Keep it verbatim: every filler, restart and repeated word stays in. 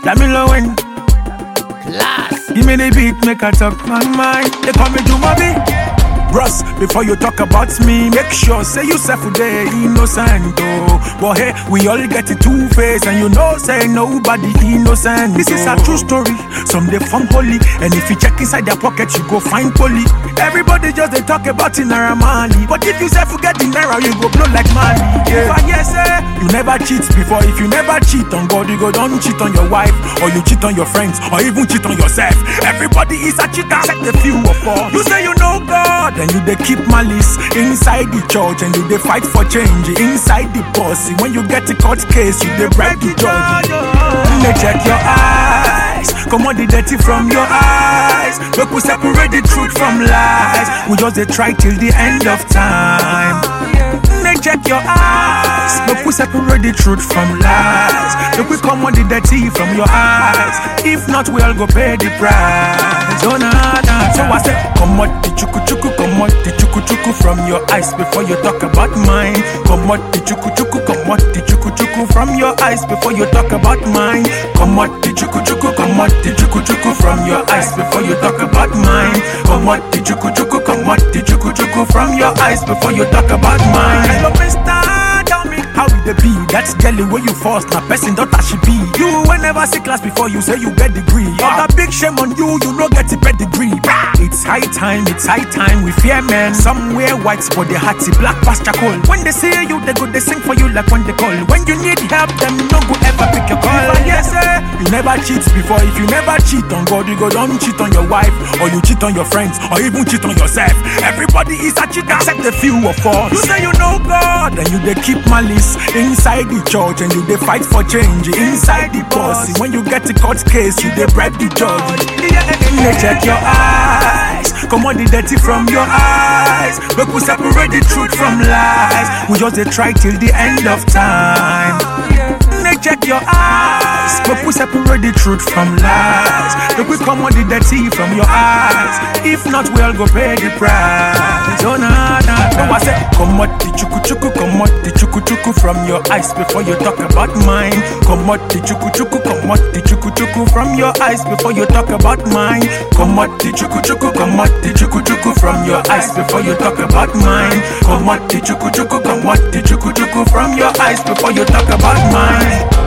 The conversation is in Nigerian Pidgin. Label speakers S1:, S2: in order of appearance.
S1: Damilo when
S2: Class.
S1: give me the beat, make I talk my mind. They call me Jumabi. Bros, before you talk about me, make sure say you self there innocent. Oh, but hey, we all get it two face, and you know say nobody innocent. This is a true story. Some they form holy, and if you check inside their pocket, you go find poly. Everybody just they talk about in Naira Marley, but if you say forget the Naira, you go blow like Marley. Yeah. If I hear say you never cheat before, if you never cheat on God, you go don't cheat on your wife, or you cheat on your friends, or even cheat on yourself. Everybody is a cheater, except the few of us. You say you know God, then you they keep malice inside the church, and you they fight for change inside the boss. When you get a court case, you they bribe the judge. They check your eyes, come on the dirty from your eyes. Look, we separate the truth from lies. We just they try till the end of time. They check your eyes, look, we separate the truth from lies. Look, we come on the dirty from your eyes. If not, we all go pay the price. Oh, nah, nah. So I said, come on the chuku chuku, come on the chuku chuku from your eyes before you talk about mine. Come on the chuku chuku, come on the chuku chuku from your eyes before you talk about mine. Come on the chuku chuku, come on the chuku chuku from your eyes before you talk about mine. Come on the chuku chuku, come on the chuku chuku from your eyes before you talk about mine. Hello, mister, tell me how it be. That's jelly where you force, na person daughter she be. You will never see class before you say you get degree. But a big shame on you, you no get a pedigree. It's high time, it's high time we fear men. Somewhere white but they hatty black past charcoal. When they say you, they go they sing for you like when they call. When you need help, them no go ever pick your call. If I yes, sir, you never cheat before. If you never cheat on God, you go don't cheat on your wife, or you cheat on your friends, or even cheat on yourself. Everybody is a cheater except the few of us. You say you know God, then you they keep malice inside the church, and you they fight for change inside the boss. When you get a court case, you they bribe the judge. They check your eyes, come on the dirty from your eyes. Look, we separate the truth from lies. We just they try till the end of time. They check your eyes, look, we separate the truth from lies. Look, we come on the dirty from your eyes. If not, we all go pay the price. Oh, nah, nah. So I said, come on the chuku chuku, come on the chuku chuku from your eyes before you talk about mine. Come on the chuku chuku, come on the chuku chuku from your eyes before you talk about mine. Come on the chuku chuku, come on the chuku chuku from your eyes before you talk about mine. Come on the chuku chuku, come on the chuku chuku from your eyes before you talk about mine.